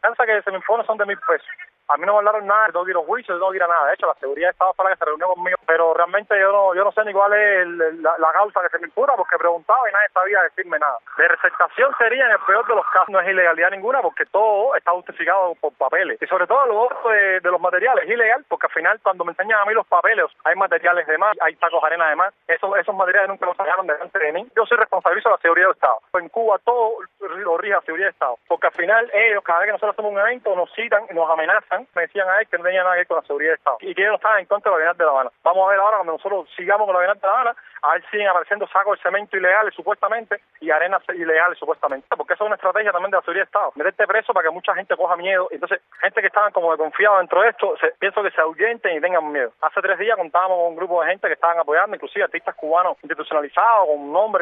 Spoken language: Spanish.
fianza que se me impone son de 1.000 pesos. A mí no me hablaron nada, tengo que ir a juicio, tengo que ir a nada. De hecho, la seguridad estaba para que se reunió conmigo, pero realmente yo no sé ni cuál es la causa que se me impura, porque preguntaba y nadie sabía decirme nada. De receptación sería, en el peor de los casos, no es ilegalidad ninguna, porque todo está justificado por papeles. Y sobre todo lo otro de los materiales, es ilegal, porque al final, cuando me enseñan a mí los papeles, hay materiales de más, hay tacos de arena de más. Esos materiales nunca los sacaron delante de mí. Yo soy responsabilizo de la seguridad del Estado. En Cuba todo lo rige la seguridad del Estado, porque al final ellos, cada vez que nosotros hacemos un evento, nos citan y nos amenazan. Me decían a él que no tenía nada que ver con la seguridad del Estado y que ellos no estaban en contra de la Bienal de La Habana. Vamos a ver ahora, cuando nosotros sigamos con la Bienal de La Habana, a ver si siguen apareciendo sacos de cemento ilegales supuestamente y arenas ilegales supuestamente, porque eso es una estrategia también de la seguridad del Estado, meterte preso para que mucha gente coja miedo. Entonces, gente que estaban como desconfiada dentro de esto, pienso que se ahuyenten y tengan miedo. Hace 3 días contábamos con un grupo de gente que estaban apoyando, inclusive artistas cubanos institucionalizados, con nombres